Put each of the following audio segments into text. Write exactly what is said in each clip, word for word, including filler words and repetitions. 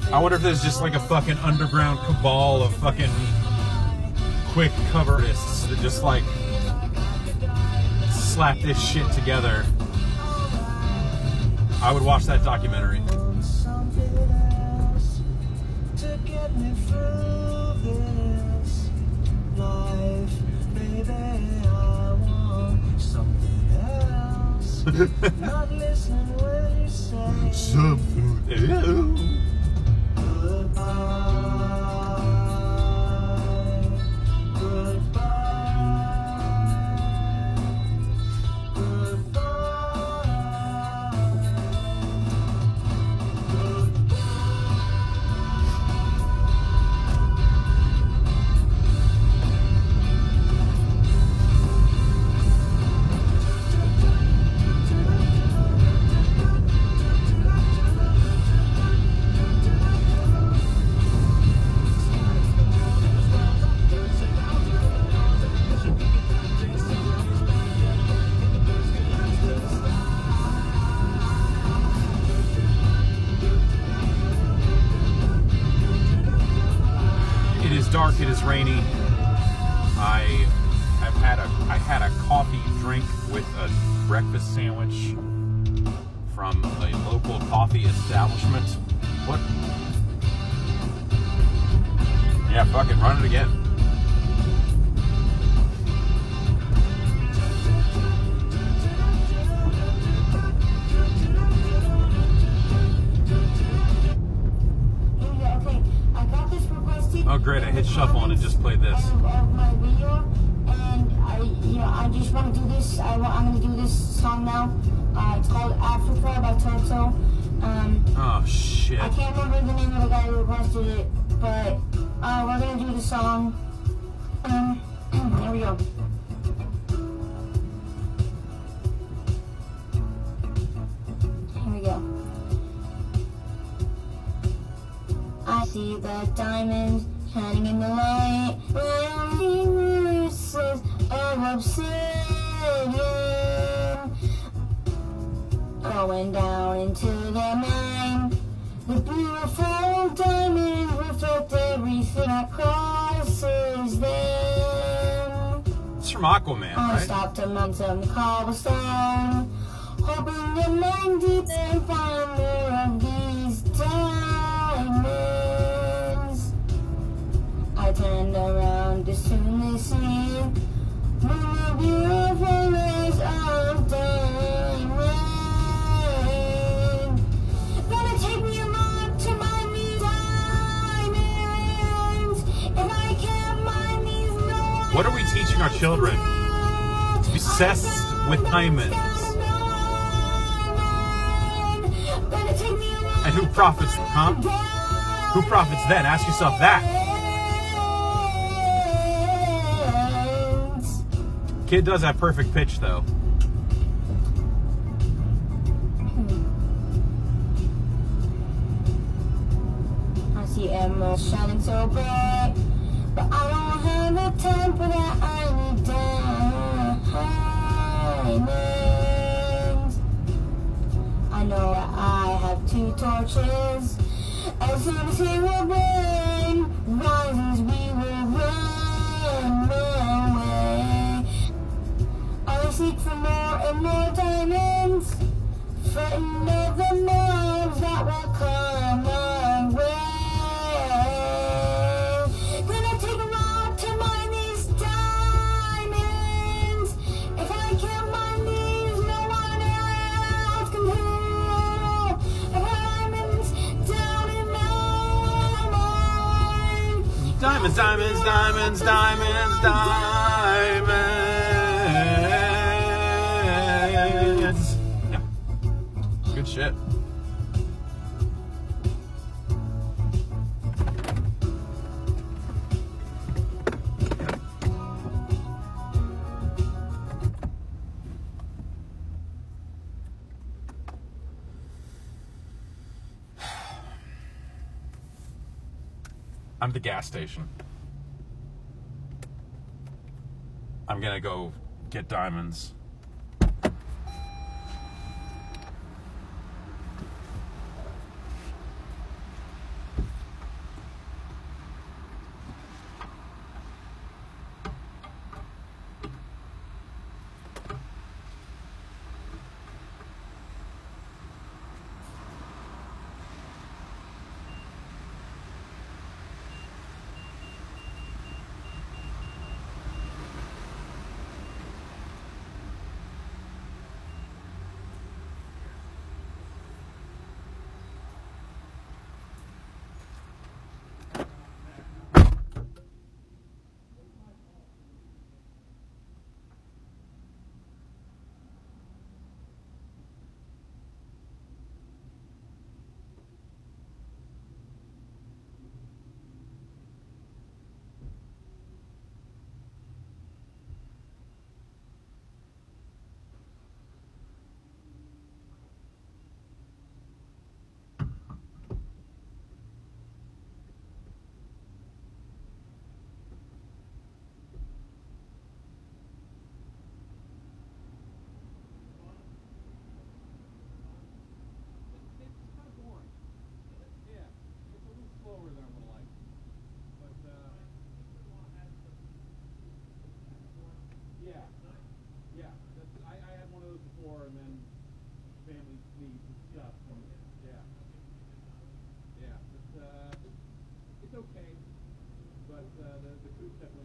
I wonder if there's just like a fucking underground cabal of fucking quick cover artists that just like slap this shit together. I would watch that documentary. Something else. Dark, it is rainy. I have had a I had a coffee drink with a breakfast sandwich from a local coffee establishment. What? Yeah, fucking run it again. Oh great, I hit shuffle and it just played this. Of, of my video, and I, you know, I just want to do this. I want, I'm going to do this song now. Uh, it's called Africa by Toto. Um, oh shit. I can't remember the name of the guy who requested it, but uh, we're going to do the song. Um, here we go. Here we go. I see the diamonds shining in the light, rolling pieces of obsidian, going down into the mine. The beautiful diamonds reflect everything that crosses them. It's from Aquaman, I right? stopped among some cobblestone, hoping to mine deep and find more of these diamonds. I turned around to soon they see more beautiful as of diamond. Gonna take me a lot to mine these diamonds. If I can't mine these, no. What are we teaching our children? Obsessed with diamonds. And who profits, huh? Who profits then? Ask yourself that. Kid does have perfect pitch, though. I see emeralds shining so bright, but I don't have the time for that. I need diamonds. I know that I have two torches. As soon as he will burn, rises we will run away. I seek for more and more diamonds, frightened of the mobs that will come my way. Gonna take a lot to mine these diamonds. If I can't mine these, no one else can do. Diamonds down in my mind. Diamonds, diamonds, diamonds, diamonds, diamonds. Yeah. Good shit. I'm at the gas station. I'm gonna go get diamonds.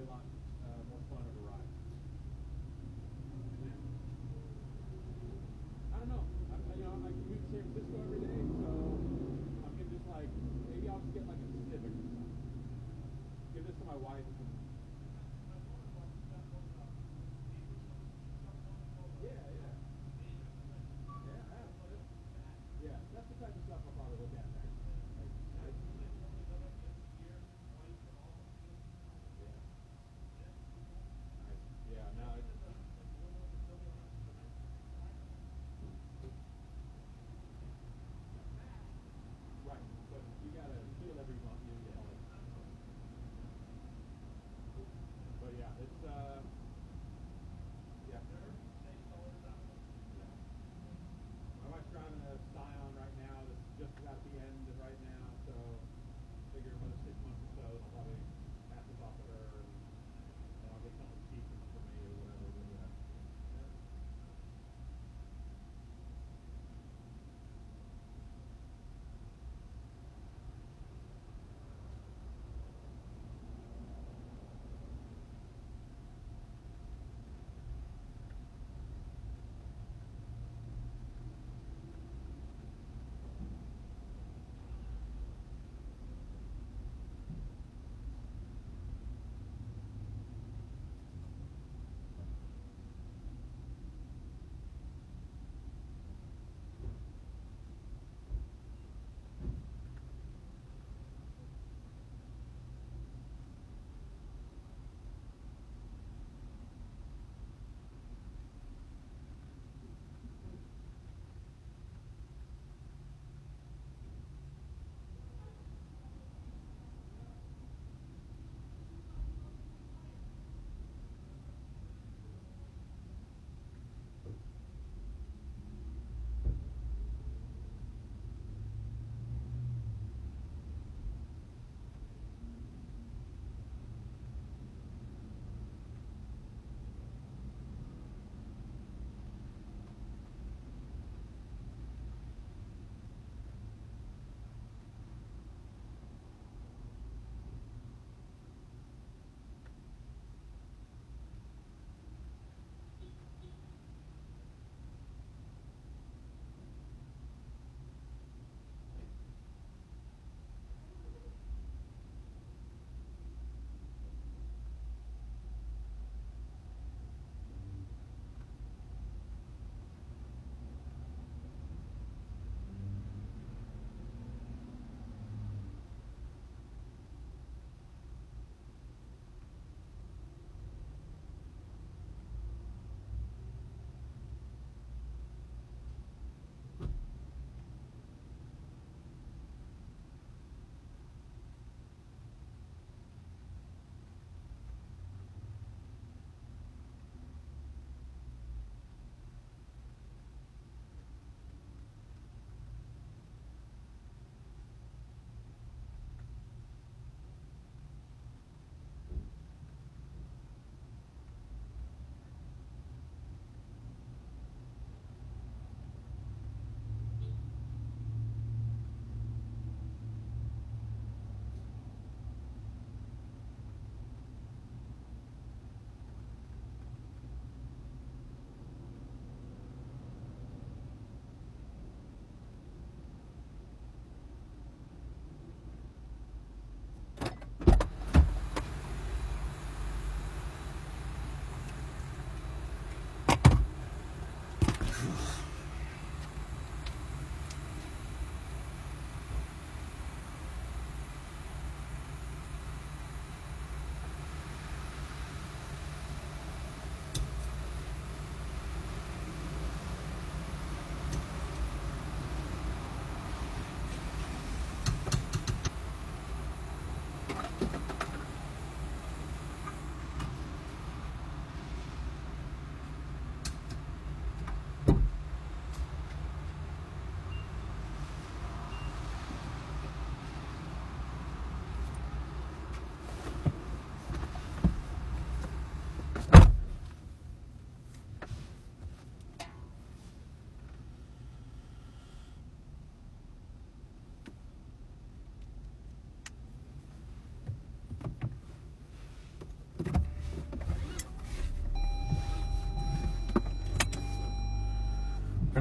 a lot uh, more fun of a ride. I don't know. I, you know, I commute to San Francisco every day, so I'm gonna just like maybe I'll just get like a Civic or something. Give this to my wife. And, yeah, yeah. Yeah, absolutely. Yeah, that's the type of stuff I'll probably look at next. Like, like, yeah.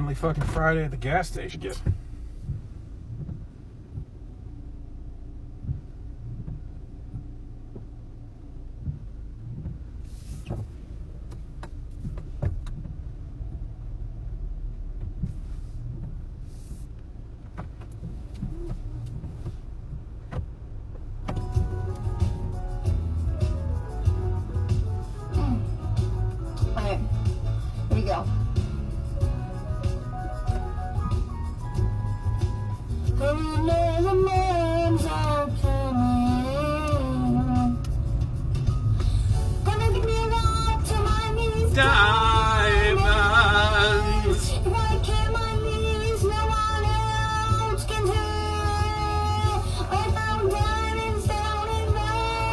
Friendly fucking Friday at the gas station. Get. Alright, here we go. And the names are coming. Gonna give me up to my knees. Diamonds. If I can't my knees, no one else can do. I found diamonds down in my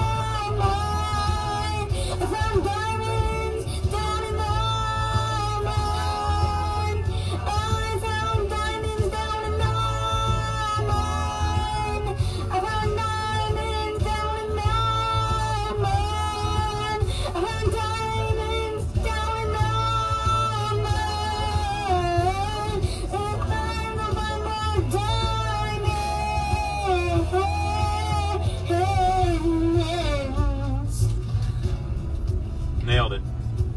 mind. I found diamonds down in my mind. I found diamonds down in my mind. I found diamonds down in my mind. I found diamonds down in my mind. If I find more diamonds. Nailed it.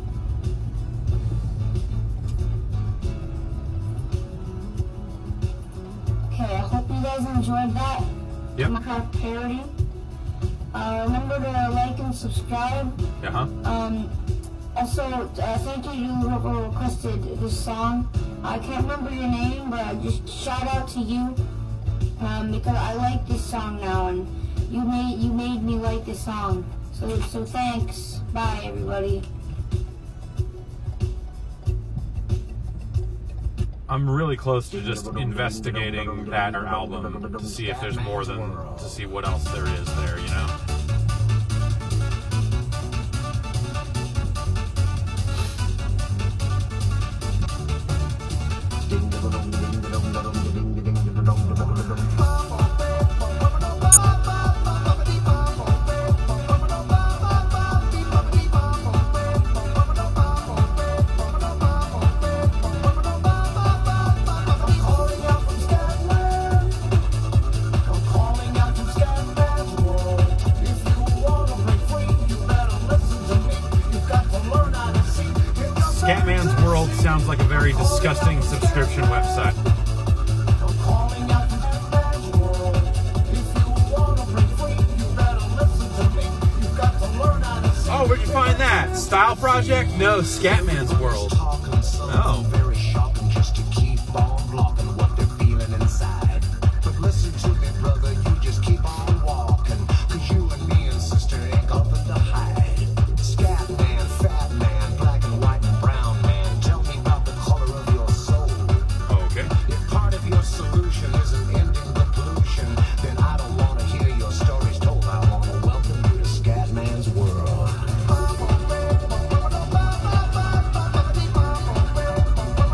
Okay, I hope you guys enjoyed that Yep. Minecraft parody. Uh, remember to like and subscribe. Uh huh. Um, also, uh, thank you to whoever requested this song. I can't remember your name, but just shout out to you um, because I like this song now, and you made you made me like this song. So so thanks. Bye, everybody. I'm really close to just investigating that album to see if there's more than to see what else there is there, you know. Scatman's World sounds like a very disgusting subscription website. Oh, where'd you find that? Style Project? No, Scatman's World. Oh. Very shocking just to keep on blocking what they're feeling inside. But listen to me, brother, you just keep on walking. Cause you and me and sister ain't got nothing to hide. Scat man, fat man, black and white and brown man. Tell me about the color of your soul. Okay. If part of your solution isn't ending the pollution, then I don't want to hear your stories told. I want to welcome you to Scatman's World.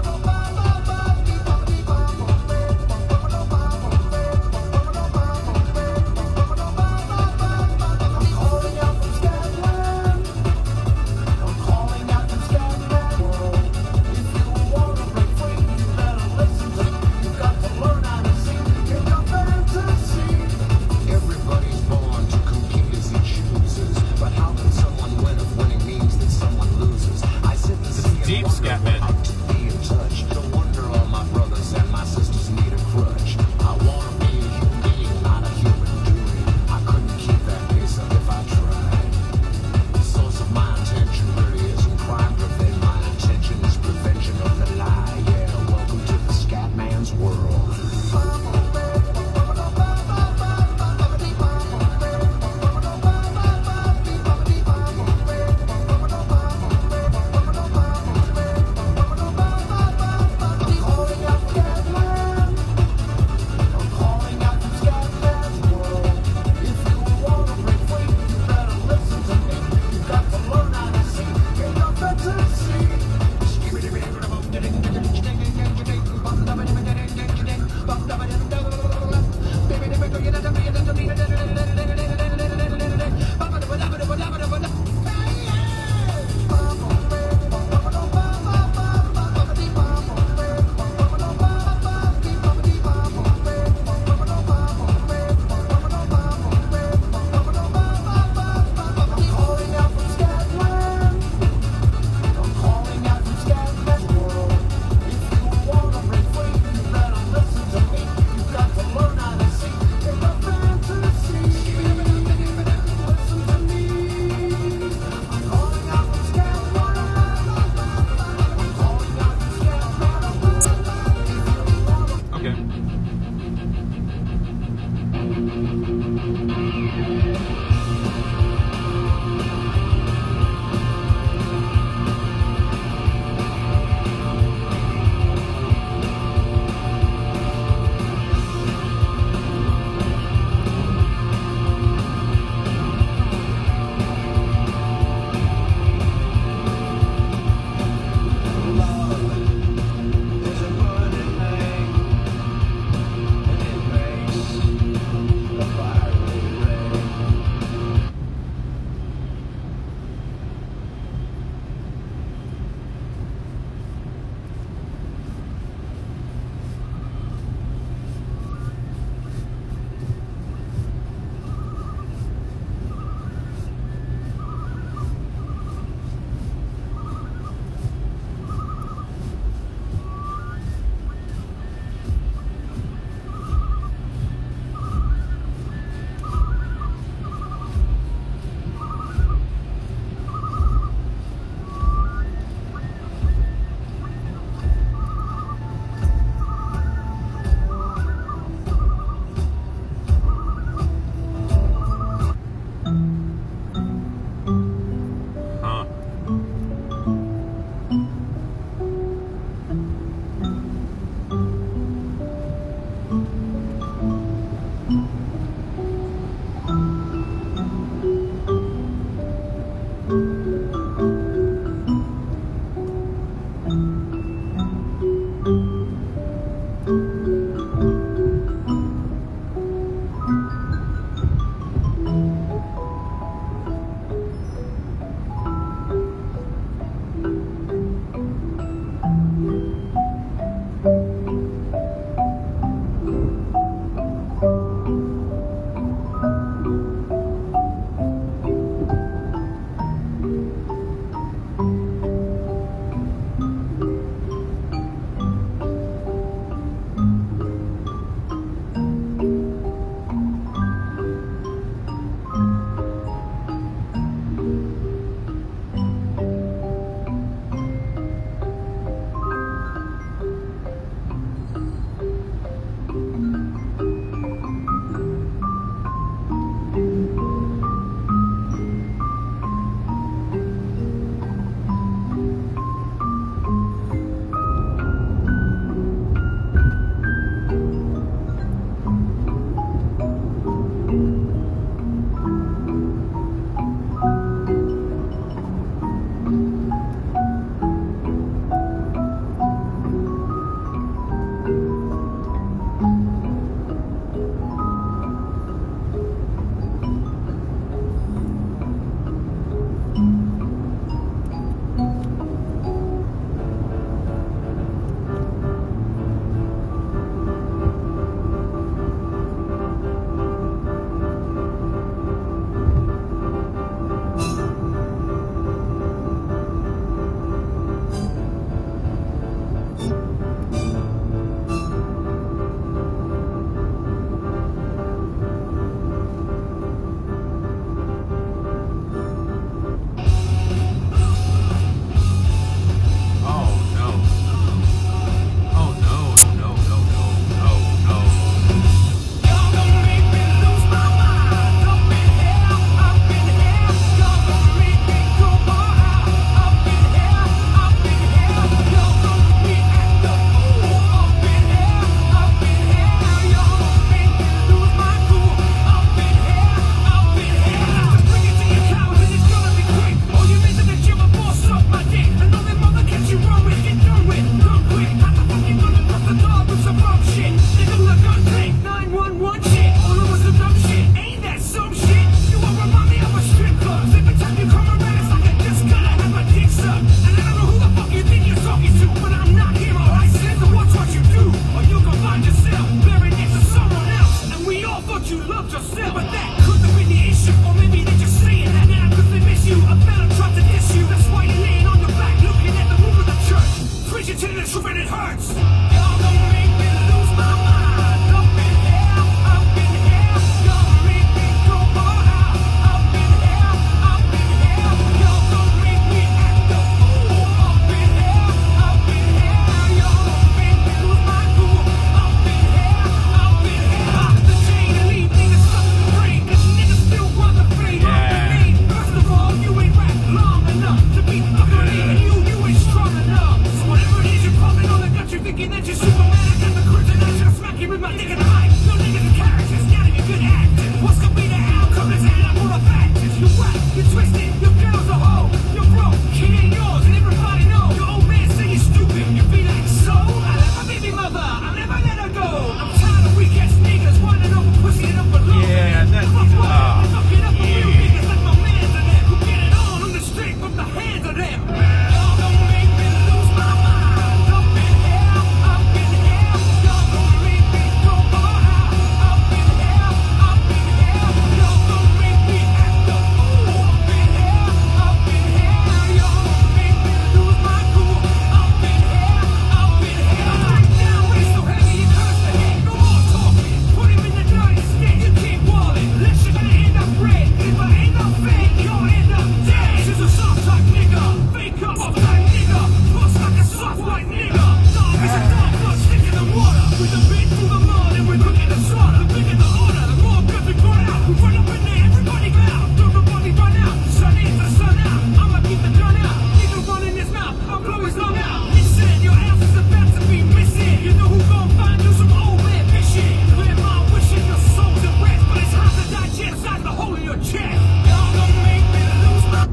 thought you loved yourself, but that could have been the issue. Or maybe they're just saying that now because they miss you. A fella tried to diss you. That's why you're laying on your back, looking at the roof of the church. Preaching to the truth and it hurts. Y'all don't make me lose my mind. Up in hell, up in hell. Y'all make me go all out. Up in hell, up in hell. Y'all don't make me act a fool. Up in hell, up in hell. Y'all don't make me lose my cool. Up in hell, up in hell. Pop the chain and leave niggas stuck in the brain. Cause niggas still want the fame. Yeah. First of all, you ain't rap long enough to be fucking and you, you ain't strong enough. So whatever it is you're pumping on, I got you thinking that you're Superman. I got the kryptonite, should smack you with my dick in the eye. No niggas and characters, gotta be good acting. What's gonna be the outcome? Is that I'm full of factors. You're whack, you're twisted, your girl's a hoe. You're broke, kid ain't yours, and everybody knows. Your old man say you're stupid, you be like, so? I love my baby mother, I'll never let her go. I'm tired of weak ass niggas whining over pussy and up alone. Yeah, that- Fuck what? ah, Fuck it up with real yeah. niggas like my mans and them. Who get it on on the street with the hands of them. Y'all don't make me lose my mind. Up in hell, up in hell. Y'all don't make me go all out. Up in hell, up in hell. Y'all don't make me act a fool. Up in hell, up in hell. Y'all don't make me lose my cool. Up in hell, up in hell. Right now, we're so heavy it hurts the head. No more talking. Put him in the dirty stick. You keep walling. Let you gonna end up red. If I end up fake, you'll end up dead. She's a soft type nigga. Fake up off type nigga. Bust like a soft white nigga. Dog is a dog, blood stick in the water. With the beat through the mud and we're looking to slaughter. The bigger the order, the more guns we put out. We run up in there, everybody bow. Everybody run out. Sun in, the sun out. I'ma keep the gun out. Nigga run in his mouth. I'll blow his lung out. Listen, your ass is about to be missing. You know who gon' find you some old man fishing. Clear my wishing your soul's at rest, but it's hard to digest inside the hole in your chest. Y'all don't make me lose my.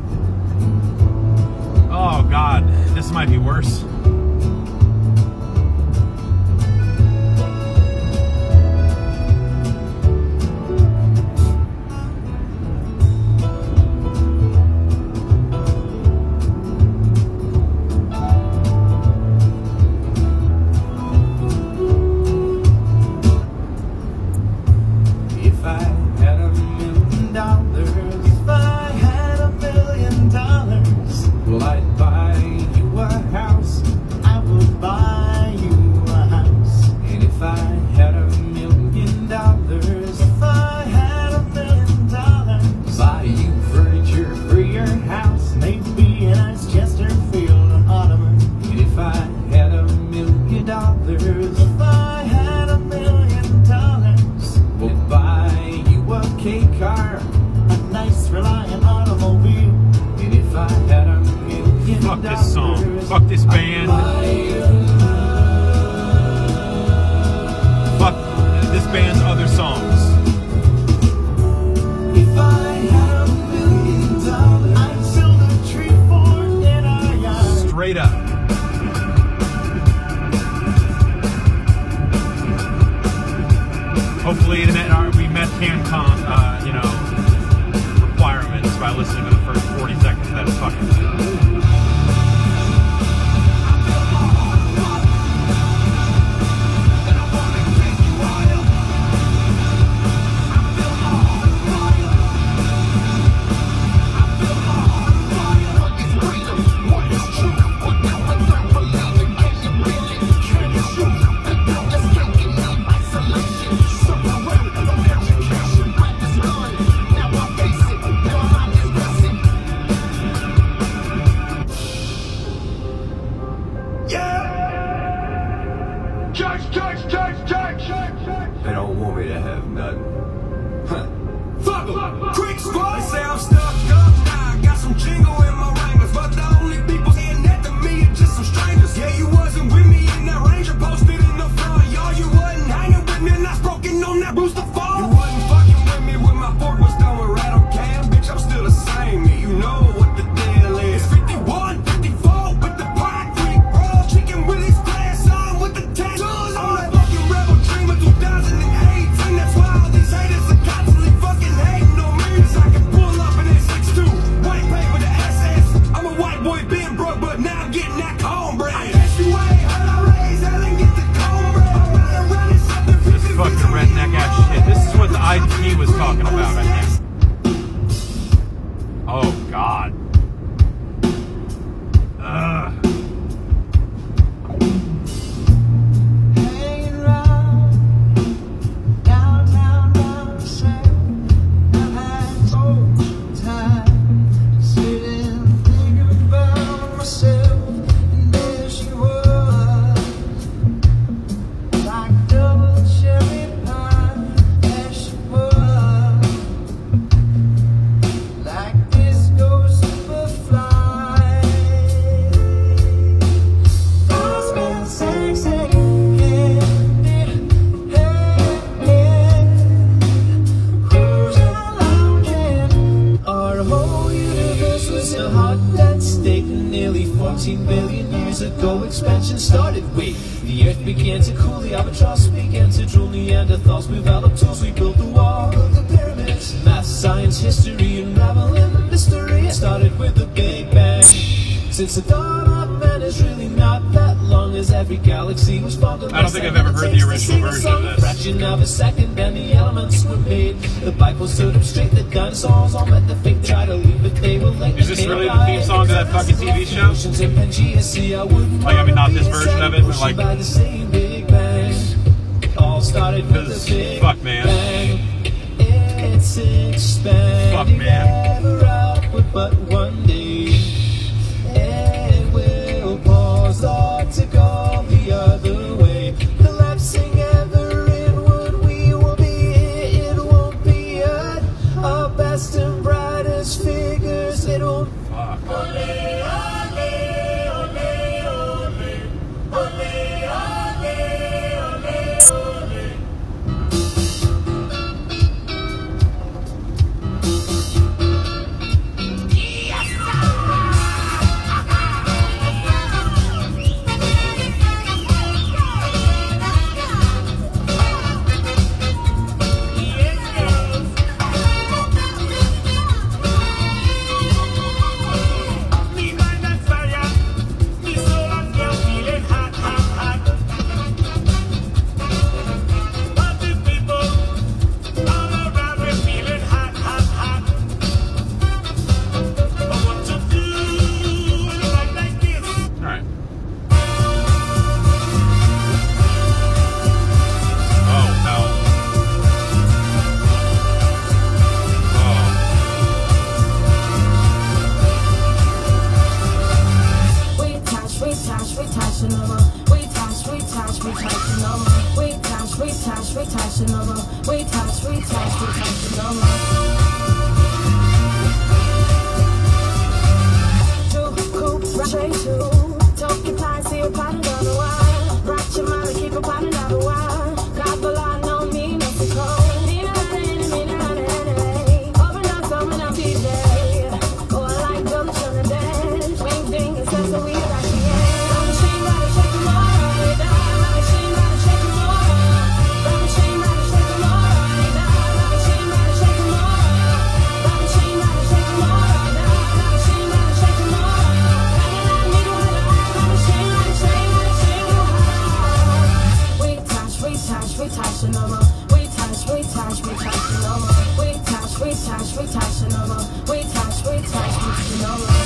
Oh God, this might be worse. If I had a million dollars, if I had a million dollars, well, I'd buy you a house. I would buy you a house. And if I had a million dollars, if I had a million dollars, buy you furniture for your house, maybe a nice Chesterfield and ottoman. And if I had a million dollars, if I had a million dollars, we'll buy you a K car, a nice reliant automobile. And if I had a million Fuck dollars, this song. Fuck this band. I'd buy you Fuck this band's other songs. If I had a million dollars, I'd build a tree fort in our yard. Straight up. Hopefully it met our, we met CanCon, uh, you know, requirements by listening to the first forty seconds of that fucking thing. fourteen billion years ago, expansion started. Wait, the earth began to cool, the albatross began to drool, Neanderthals developed tools, we built the wall, the pyramids. Math, science, history, unraveling the mystery. It started with the Big Bang. Since the dawn of man is really not that long, as every galaxy was formed. I don't think I've ever heard the original version of this. Fraction of a second, and the elements were made. The Bible stood up straight, the dinosaurs all met the fate. Tried to leave, but they were late. Is this really the theme song to that fucking T V show? Like, I mean, not this version of it, but like... All started with the Big Fuck, man. Bang. It's expanding. Fuck, man. Never outward, but one day it will pause, start to go the other way. Collapsing ever inward, we will be here. It won't be at our best and brightest figures. It won't. Fuck. Mi mind on fire, mi soul on fire, feeling hot, hot, hot. Party people all around me feeling hot, hot, hot. But what to do in a night like this? Alright. Oh, no. Oh. We touch, we touch, we touch no more. We touch, we touch, we touch no more. We touch, we touch, we touch no more. We touch, we touch, we touch no more. Two, cool, straight two. Don't get tired, see a pot another while. Rock your mind and keep a pot another while. God below, no me, no so cold. Me no honey, me no honey, honey. Open up, open up, D J. Oh, I like them, turn the dance. Wing, ding, it's just so we got the end. I'm ashamed by the shake 'em all right now. I'm ashamed by the shake 'em all. I'm ashamed by the shake 'em all right now. I'm ashamed by the shake 'em all. I'm ashamed by the shake 'em all right now. I'm ashamed by the shake 'em all. I'm ashamed by the shake, by the shake 'em all. We touch, we touch, we touch no more. We touch, we touch, we touch no more. We touch, we touch, we touch no more. We touch, we touch, we touch no more.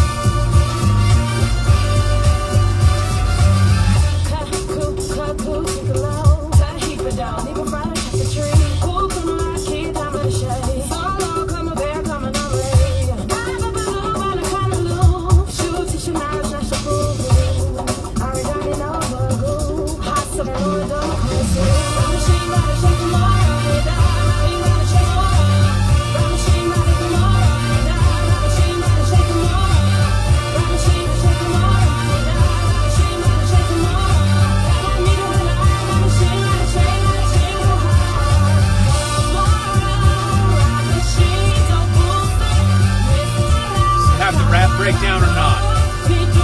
Cut, cool, cut, cool, take a low. Cut, heap it down, leave a brother, cut the tree. Cool, come on, kid, I'm in the shade. Follow, come a bear, come on, I'm ready. I'm a balloon, I'm a kind of loop. Shoot, teach you now, it's not so cool. I already know the groove. Hot, so I know it don't come soon. I'm ashamed by the shake 'em all right now. I'm ashamed by the shake 'em all. I'm ashamed by the shake 'em all right now. I'm ashamed by the shake 'em all. I'm ashamed by the shake 'em all right now. I'm ashamed by the shake 'em all. I need a line. I'm ashamed by the shake, by the shake 'em all. Come on, rock the sheet, don't move it. Have the rap breakdown or not? We do.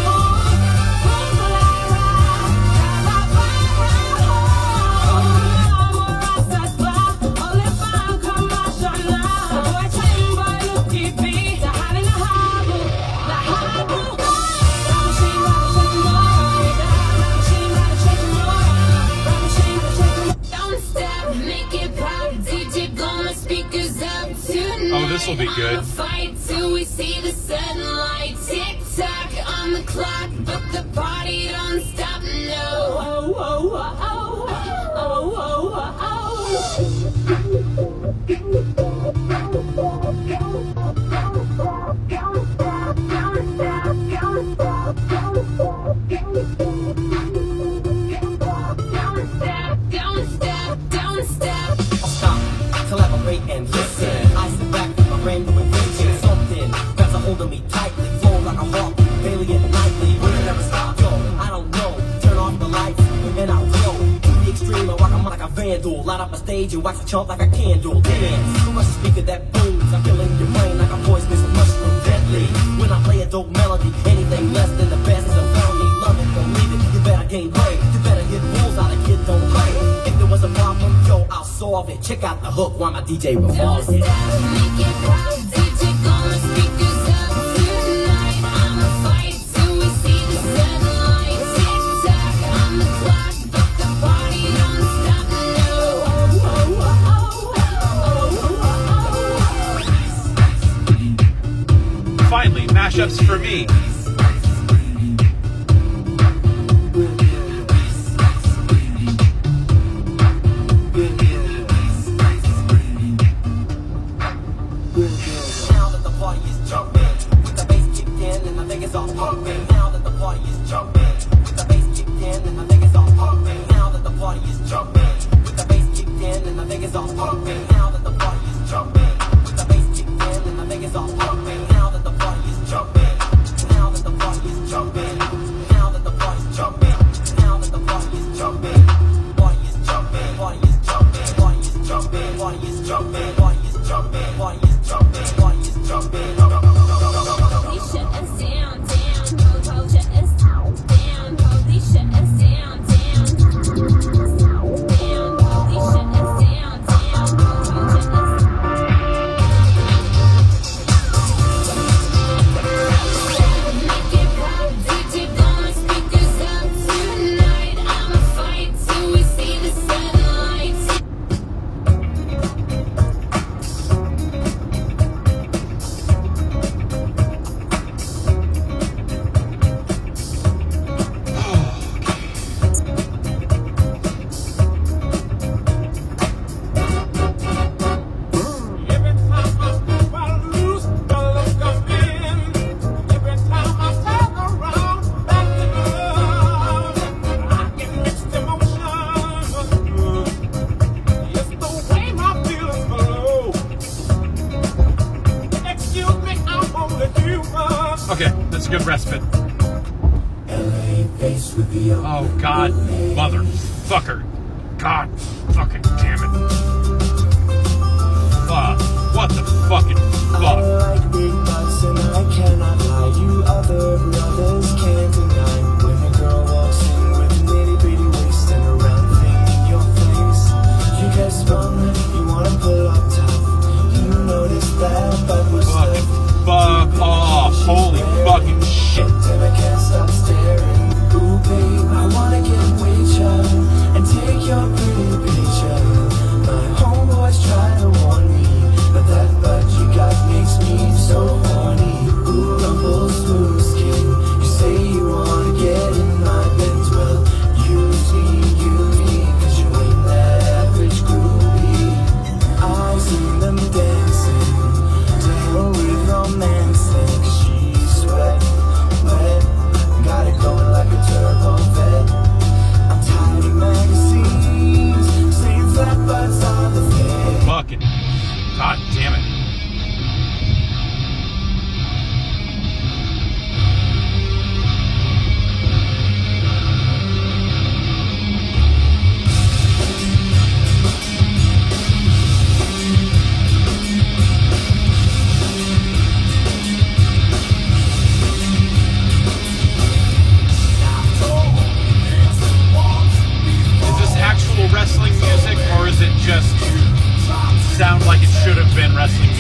Don't stop, make it pop. D J blow my speakers up tonight. Oh, this'll be good. I'ma fight till we see the sunlight. Tick tock on the clock, but the party don't stop. No. Oh, oh, oh, oh, oh, oh, oh, oh. Don't stop, don't stop, don't stop. Stop, collaborate and listen. I sit back with my brand new invention. Something grabs a hold of me tightly, flow like a hawk, valiant nightly. Will it never stop? Yo, I don't know. Turn off the lights and I'll go to the extreme. I rock 'em like a vandal. Light up a stage and wax a chump like a candle. Dance, crush a speaker that booms. I'm filling your brain like a poisonous mushroom, deadly. When I play a dope melody, anything less than the best solve it. Check out the hook while my D J Don't revolves stop, it. make it pop, D J gonna speakers up tonight. I'ma fight till we see the sunlight. Tick tock on the clock, but the party don't stop. No, oh, oh, oh, oh, oh, oh. Finally, mashups for me. Now that the party is jumping, with the bass kicked in and I think it's all pumping. Now that the party is jumping, with the bass kicked in and I think it's all pumping. Now that the party is jumping, with the bass kicked in and I think it's all pumping. Now that the party is jumping, with the bass kicked in and I think it's all pumping. Now that the party is jumping, now that the party is jumping, now that the party is jumping, now that the party is jumping, party is jumping, party is jumping, party is jumping, party is jumping, party is jumping, party is jumping, party is jumping. Police shut us down, down. Hold, hold, shut us down. Police shut us down, down. Down. Police shut us down, down. Hold, hold, shut us down. Make it pop, D J gonna speakers up tonight. I'ma fight till we see the sunlight. Every time I move, I lose the look I'm in. Every time I turn around, back to love, I get mixed emotions. It's the way my feelings flow. Excuse me, I'm only human. Okay, that's a good respite. Oh, God, motherfucker. God fucking damn it. Uh, what the fucking I fuck? like big butts and I cannot lie. You other brothers can't deny. When a girl walks in with a nitty bitty waist and a round thing in your face, you get spun, you wanna pull up tough. You notice that butt was Fucking stuck. fuck off. Holy fucking shit. Damn, I can't stop staring. Ooh, babe, I wanna get with ya and take your pretty picture. My homeboys try to warn me, but that butt you got makes me so horny. Ooh, rumble smooth skin. You say you wanna get in my bed, well, use me, use me, 'cause you ain't that average groupie. I've seen them dancing, down with romancing. She's sweat, wet, got it going like a turbo vet. I'm tired of magazines saying flat butts are the thing. Fucking. God damn it. Is this actual wrestling music, or is it just sound like it should have been wrestling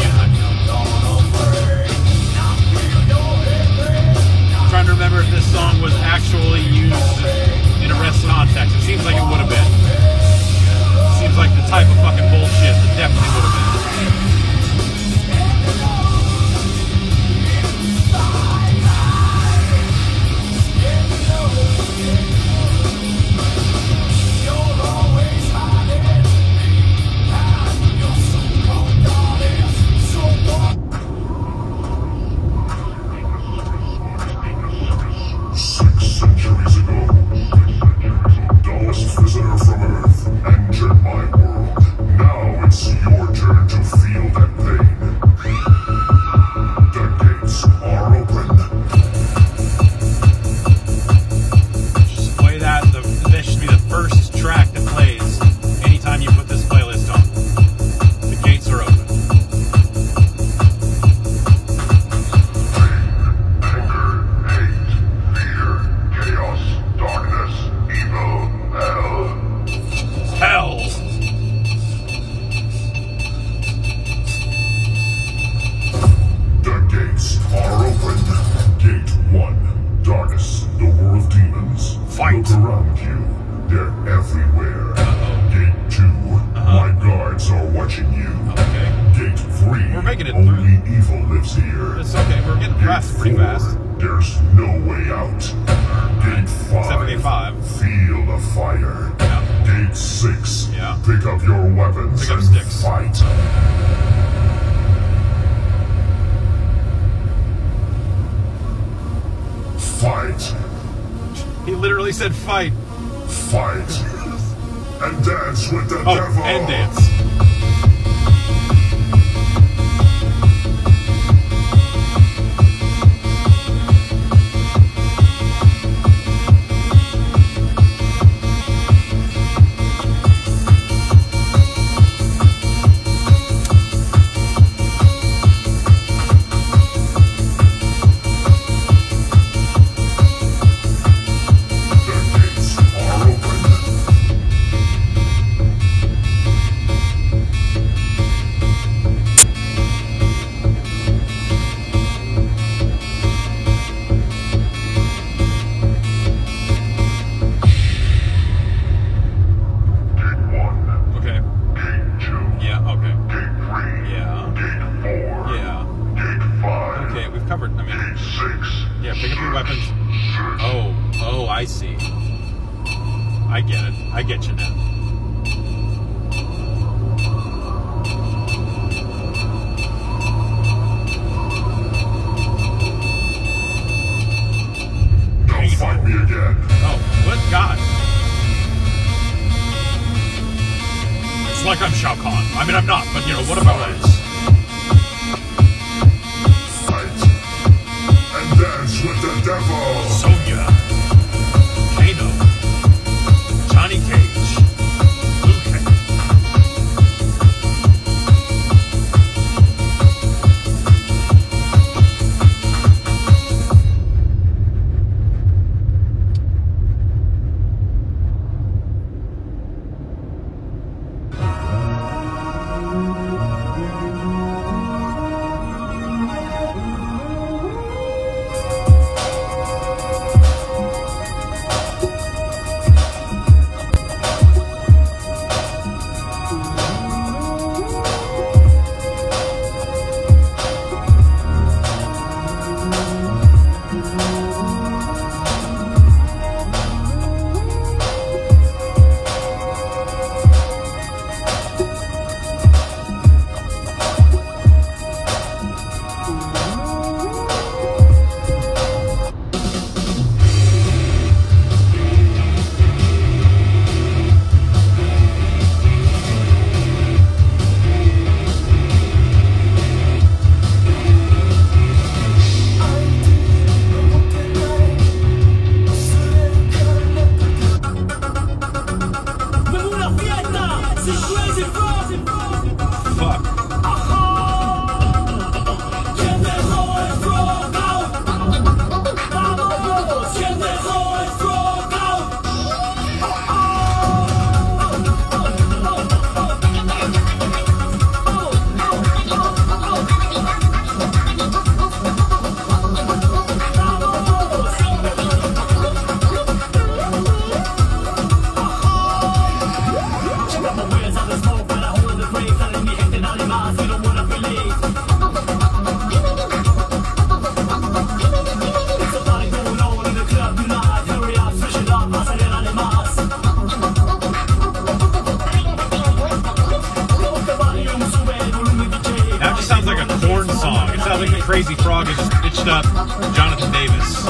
warned you. They're everywhere. Gate two, my guards are watching you. Okay. Gate three, We're making it only evil lives here. It's okay. We're getting Gate past it pretty four, fast. there's no way out. Gate five, Except for gate five. feel the fire. Yeah. Gate six, Yeah. pick up your weapons Pick up and sticks. fight. Fight, He literally said fight. fight, and dance with the Oh, devil. and dance. The gates are open. Gate one, Okay. gate two, Yeah, okay. gate three, Yeah. gate four, Yeah. gate five, Okay, we've covered, I mean, gate six. yeah, pick up your weapons. Six. Oh, oh, I see. I get it. I get you now. Don't fight me again. Oh, what God? It's like I'm Shao Kahn. I mean, I'm not, but you know, what about this? Fight and dance with the devil. Sonya, Kano, Johnny Cage, Liu Kang. Fuck. Now it just sounds like a corn song. It sounds like the Crazy Frog has just pitched up Jonathan Davis.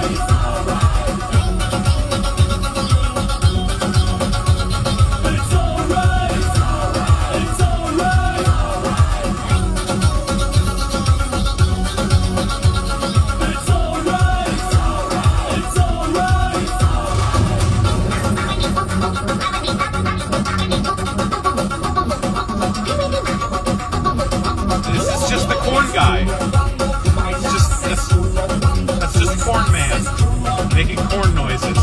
It's all Making corn noises.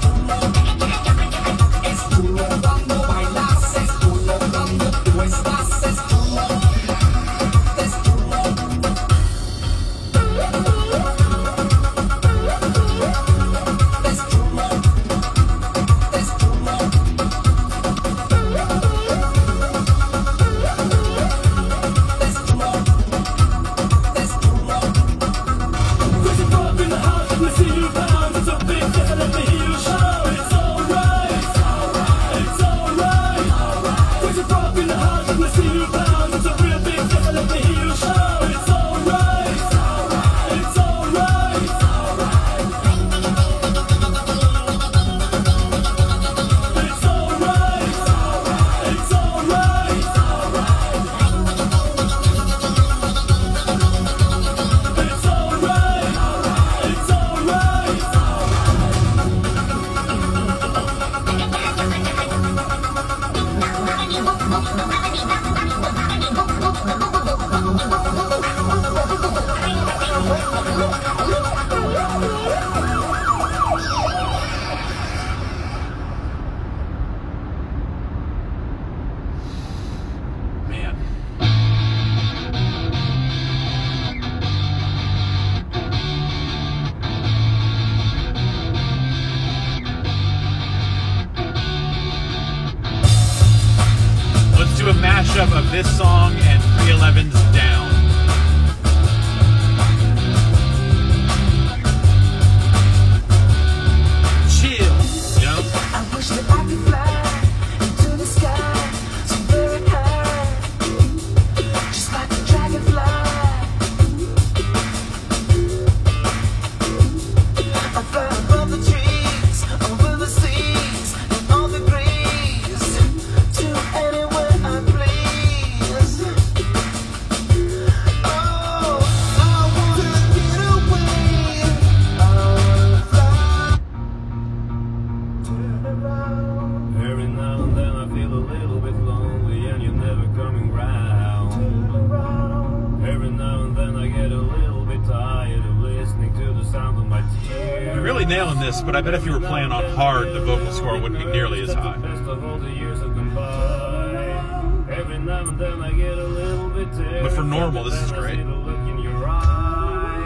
Man. Let's do a mashup of this song and three eleven's Down. Chill, you know? I wish that I could fly into the sky so very high, just like a dragonfly. I fly above the trees, over the seas, and all the breeze, to anywhere I please. Oh, I wanna get away. I wanna fly. Turn around. Every now and then I feel a little bit lonely and you're never coming round. Turn around. Every now and then I get a little bit tired of listening to the sound of my tears. You're really nailing this, but I bet if you were playing on hard, the vocal score wouldn't be nearly as high. Best of all the years have gone by. Every now and then I get a little bit tired. But for normal, this is great. I see the look in your eye.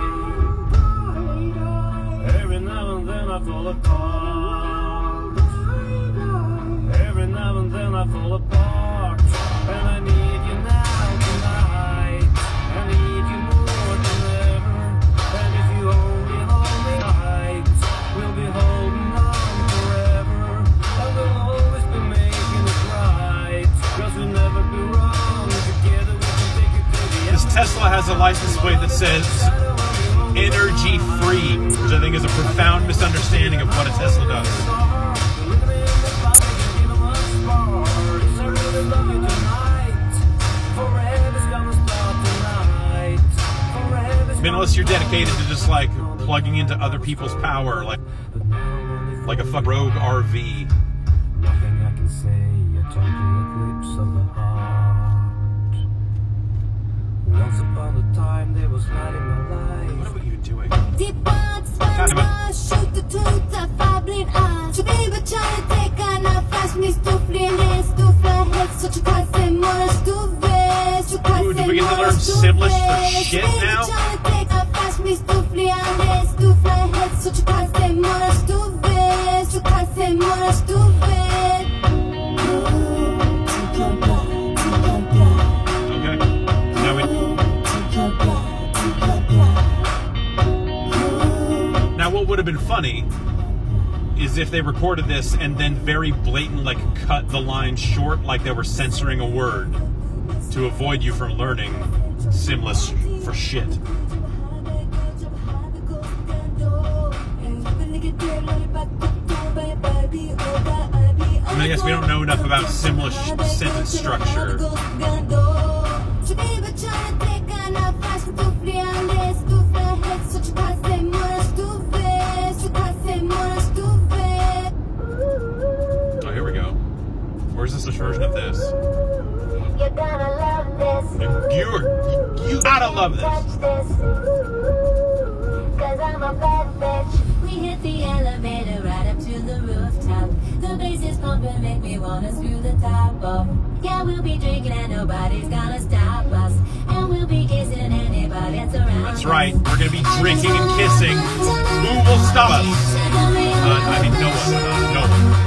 Every now and then I fall apart. Every now and then I fall apart. And I need you now tonight. I need you more than ever. And if you only hold me tight, we'll be holding on forever. And we'll always be making it right. Cause we'll never be wrong. Together we can take it to the This Tesla has a license plate that says energy free, which I think is a profound misunderstanding of what a Tesla does. I mean, unless you're dedicated to just like plugging into other people's power, like like a fuck rogue R V. Nothing I can say, a total eclipse of the heart. Once upon a time there was light in my life. What are you doing? Kind of a... Skjuter tutar, fabrin är. Så vi betjänar täckarna fast med stoflingen. Stoflar helt så tjockar fem månader stove. Tjockar Ooh, do fem we get to månader learn stove. Simlish for shit Så vi now? betjänar täckarna fast med stoflingen. Stoflar helt så tjockar fem månader stove. Tjockar fem månader stove. Okay. Now we. Now, what would have been funny is if they recorded this and then very blatant, like, cut the line short, like they were censoring a word to avoid you from learning Simlish for shit. I mean, I guess we don't know enough about Simlish sentence structure. Oh, here we go. Where's this version of this? You're gonna love this. You're, you gotta love this. Touch this. Cause I'm a bad bitch. the bass is pumping, make me wanna screw the top off. Yeah, we'll be drinking and nobody's gonna stop us. And we'll be kissing anybody that's around. That's right. We're gonna be drinking and kissing. Who will stop us? Uh, I mean, no one. Uh, no one.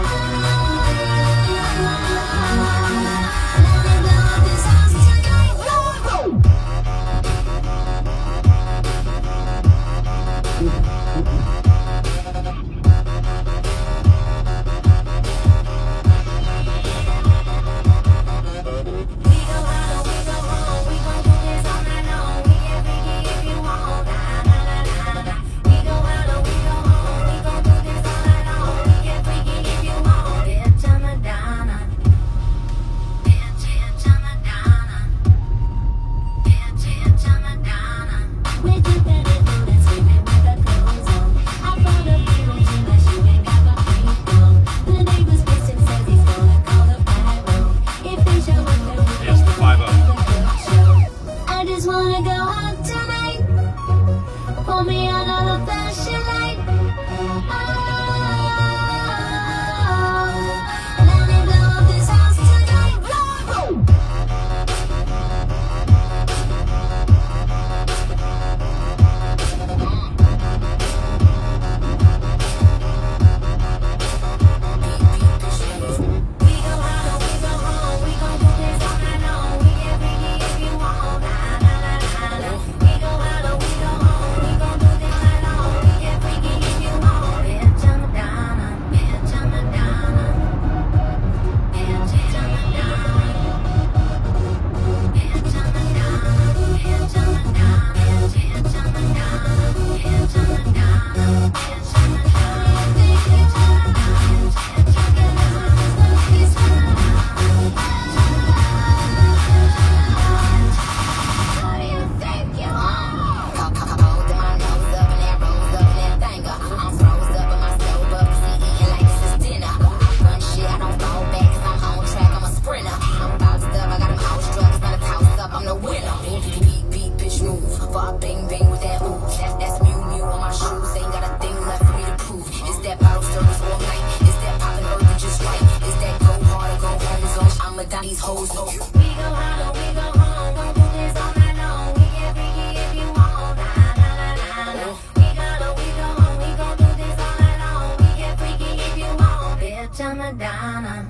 These hoes know. We go out, we go home, gon' do this all night long. We get freaky if you want, nah, nah, nah, nah, nah. We gotta, we go home, we gon' do this all night long. We get freaky if you want, bitch, I'm Madonna.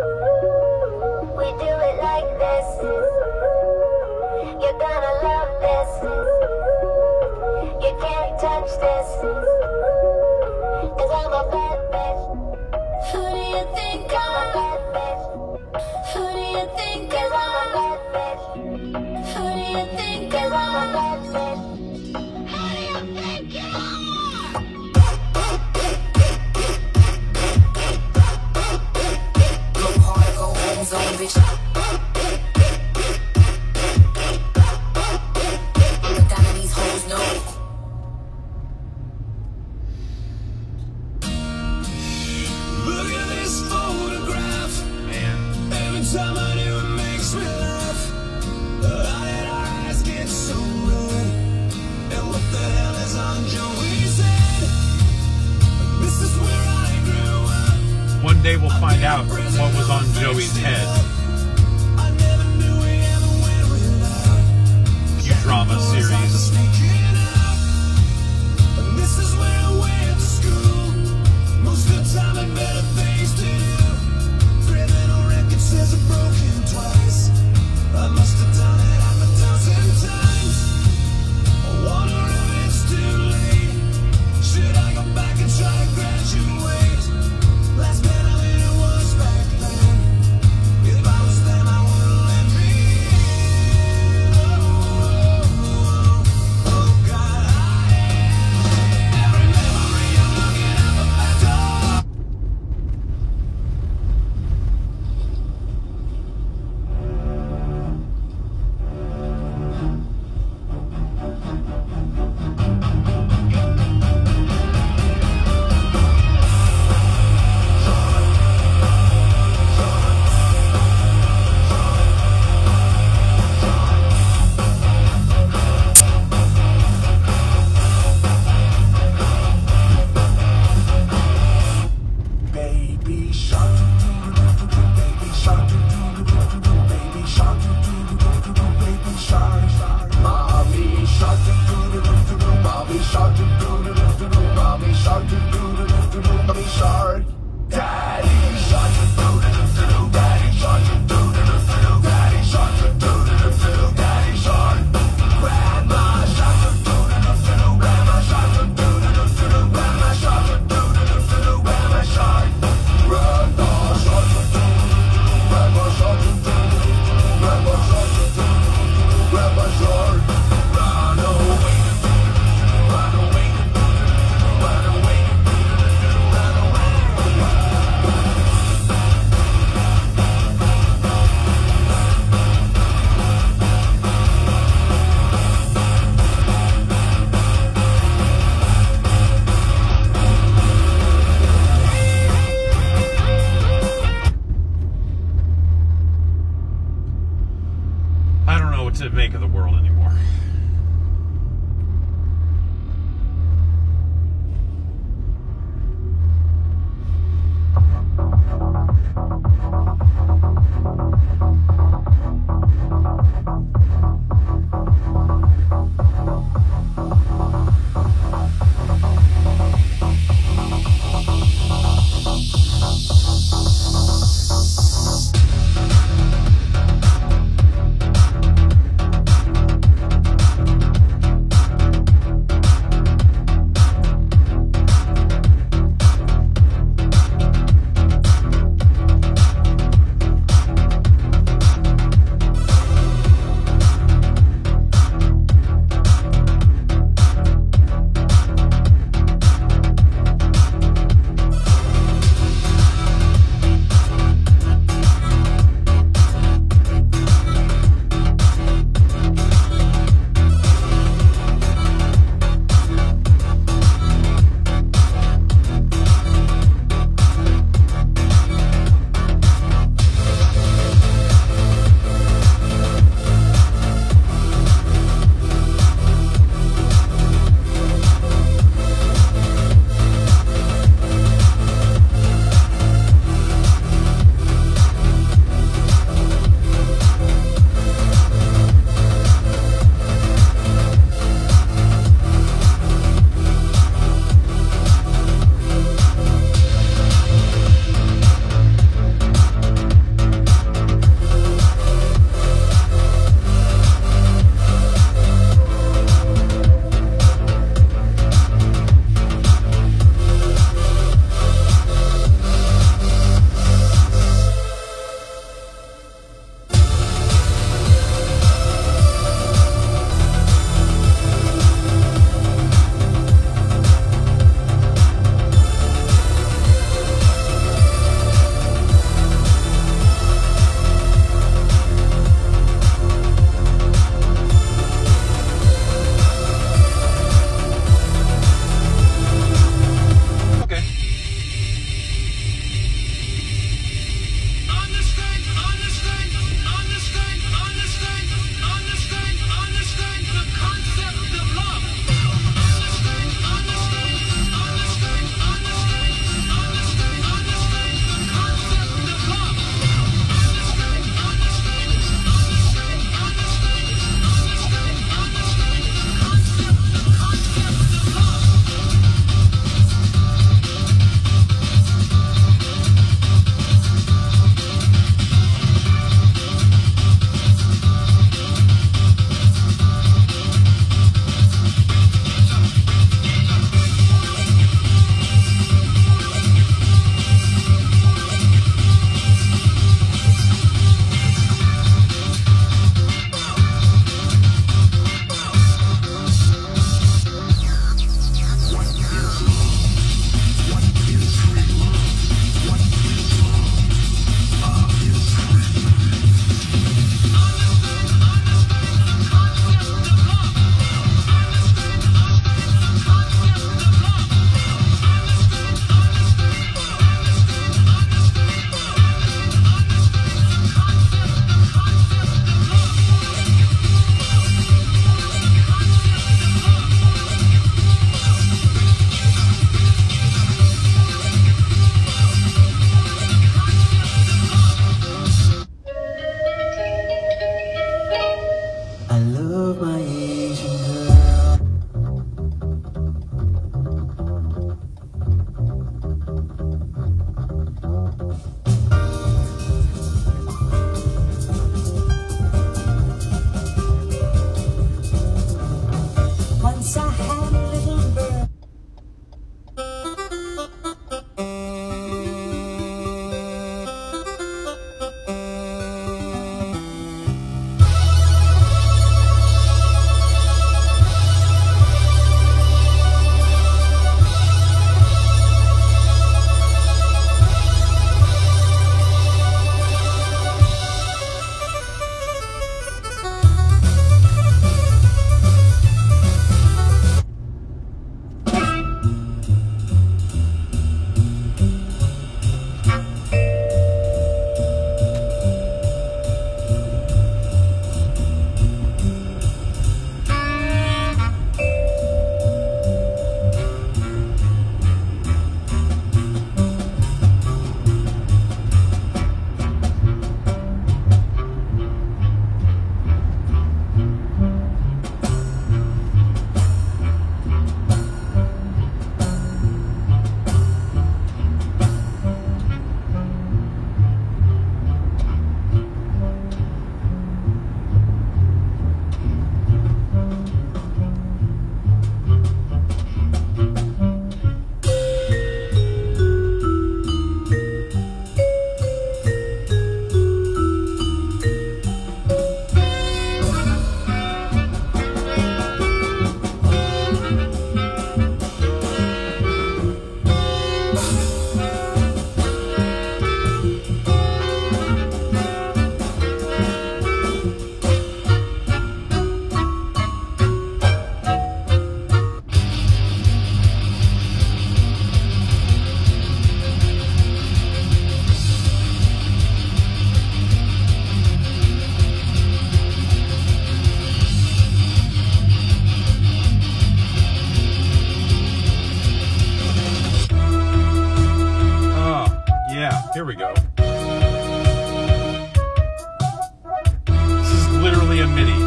We do it like this. You're gonna love this. You can't touch this. Cause I'm a bad bitch. Who do you think I'm a bad bitch? Who do you think is I'm a bad bitch? Who do you think is I'm a bad bitch? Who do you think you are? Go hard, go home zone, bitch. But none of these hoes know. Look at this photograph. Man. Every time I do, it makes me laugh. How did our eyes get so red? And what the hell is on Joey's head? This is where I grew up. One day we'll find out what was on Joey's head. I never knew we ever went without. Q-drama series. Sneaking out. And this is where I went to school. Most of the time I had better things to do. Criminal record says I'm broken twice. I must have done it half a dozen times. I wonder if it's too late. Should I go back and try to graduate? Last man I mean it was back then. If I was them, I wouldn't let me in. Oh, oh, oh, oh. Here we go. This is literally a MIDI.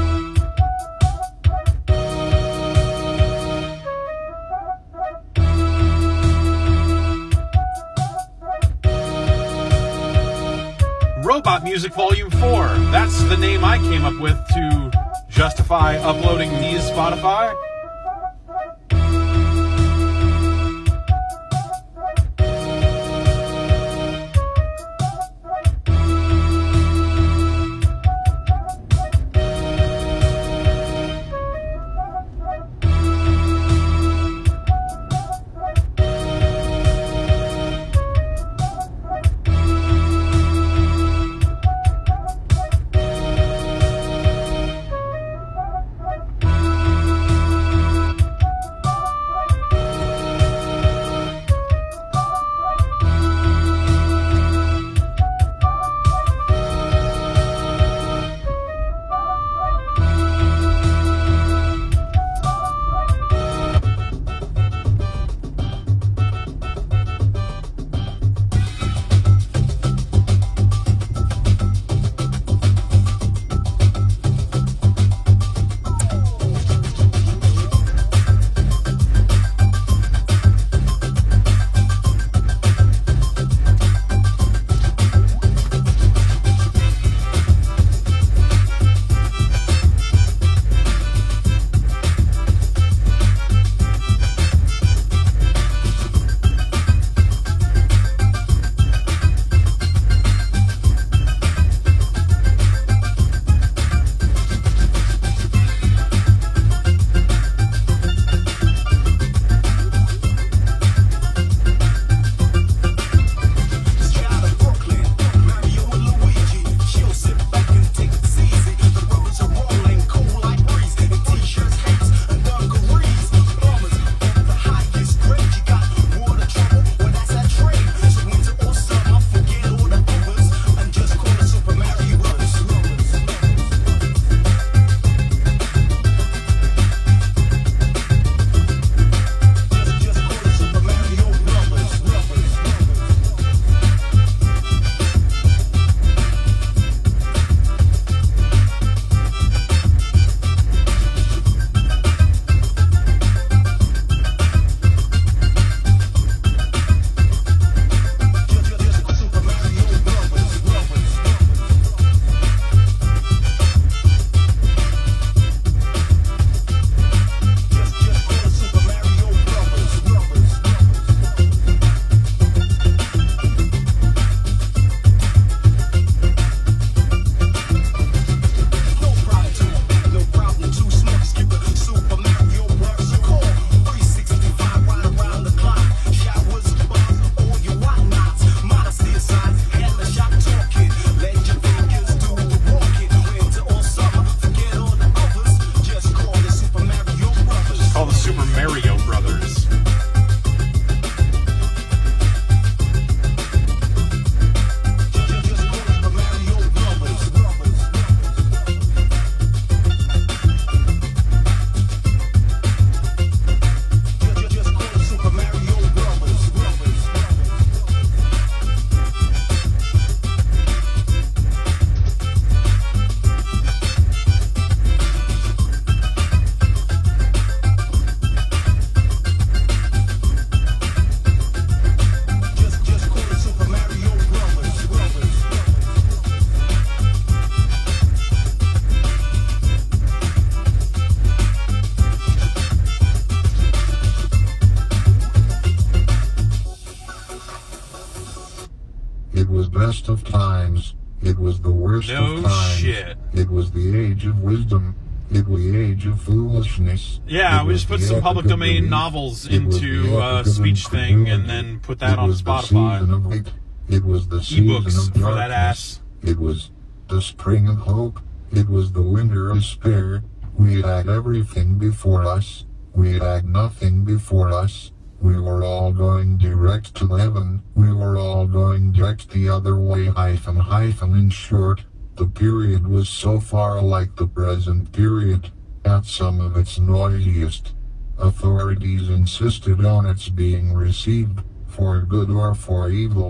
Robot Music Volume four. That's the name I came up with to justify uploading these Spotify. best of times. It was the worst No of times. shit. It was the age of wisdom. It was the age of foolishness. Yeah, It we was just put the some epic public of domain belief. novels It was into the uh, epic of speech thing and incredulity. then put that It on was the Spotify. season of light. It was the season Ebooks of for darkness. that ass. It was the spring of hope. It was the winter of despair. We had everything before us. We had nothing before us. We were all going direct to heaven. We were all going direct the other way. Hyphen, hyphen, in short, the period was so far like the present period. At some of its noisiest, authorities insisted on its being received, for good or for evil,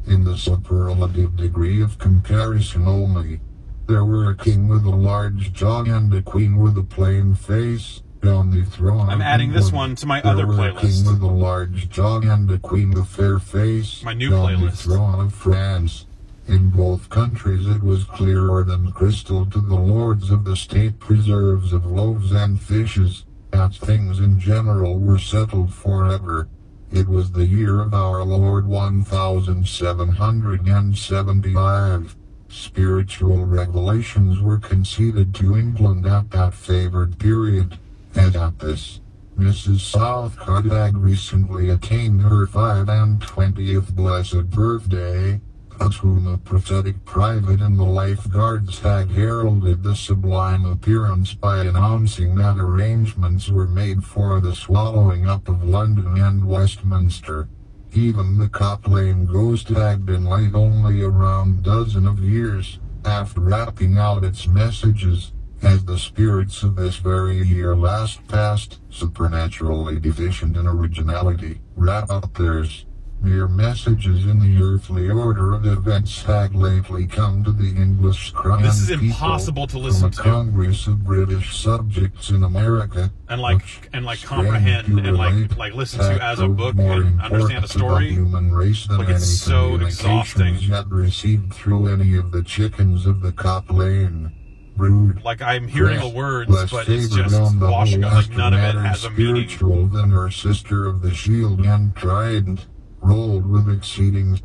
in the superlative degree of comparison only. There were a king with a large jaw and a queen with a plain face. On the throne I'm of adding this England, one to my there other were a playlist. king with a large jaw and a queen with fair face. My new on the playlist. throne of France. In both countries it was clearer than crystal to the lords of the state preserves of loaves and fishes, that things in general were settled forever. It was the year of our Lord one thousand seven hundred seventy-five. Spiritual revelations were conceded to England at that favored period, and at this, Missus Southcott recently attained her five and twentieth blessed birthday, at whom a prophetic private in the lifeguards had heralded the sublime appearance by announcing that arrangements were made for the swallowing up of London and Westminster. Even the Cock Lane ghost had been laid only a round dozen of years after rapping out its messages, as the spirits of this very year last past, supernaturally deficient in originality, wrap up theirs. Mere messages in the earthly order of events had lately come to the English crown This is people impossible to listen from a to. Congress of British subjects in America, And like which, and like strange comprehend to and like relate, like listen to had as a proved book more and understand a important to the story. human race than Like, any it's so exhausting. communications yet received through any of the chickens of the Cock Lane brood. Like I'm hearing the Less- words, less but it's favored just on the washing whole up. Like as to none of it matters has a meaning. spiritual than her sister of the shield and trident, rolled with exceeding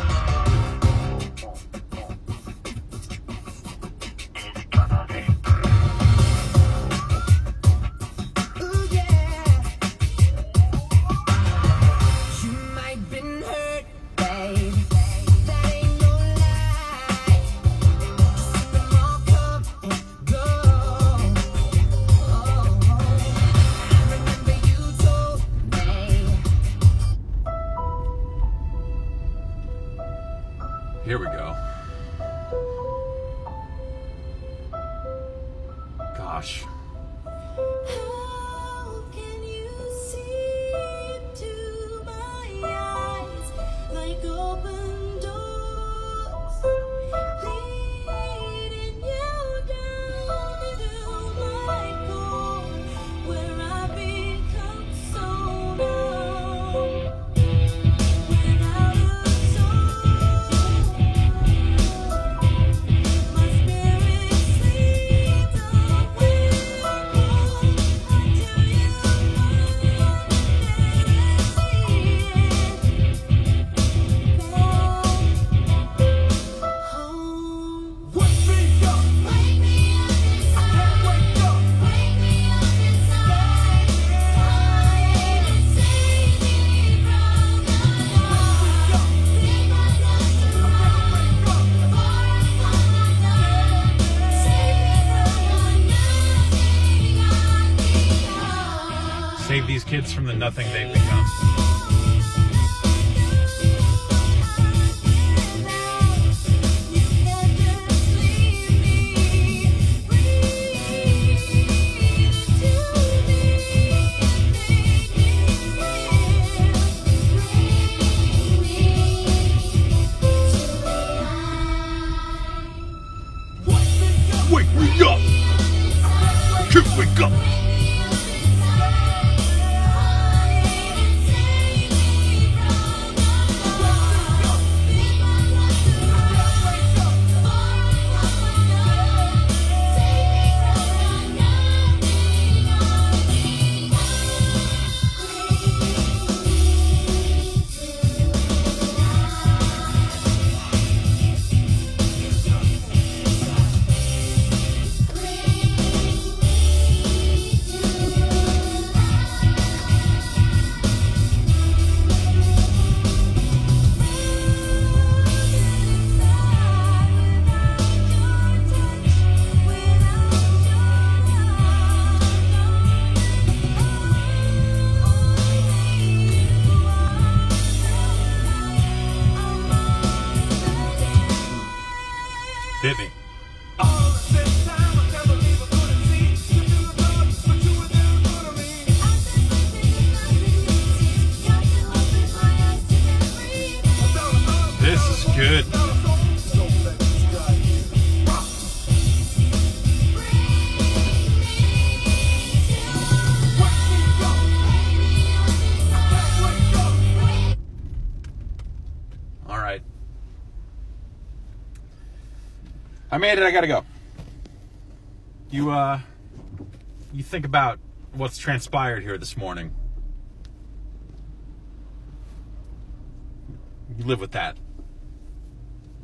Ooh, yeah. You might been hurt, babe. That ain't no lie. Just let them all come and go. Oh, I remember you told me. Here we go. Gosh. How can you see into my eyes like open doors, leading you down into my core, where I become so numb, without a soul. My spirit sleeps away until you home. Wake me up, Wake me up inside. wake up. Wake me up inside. Quiet and save me from the dark. Take my life to run before I come undone. Save me from the nothing I've become. Save these kids from the nothing they've become. Wake me up! Can't wake up! Hit me. All at the same time, I can't believe I couldn't see. You do the good, but you were there good to me. This is good. All right. I made it. I gotta go. You, uh, you think about what's transpired here this morning. You live with that.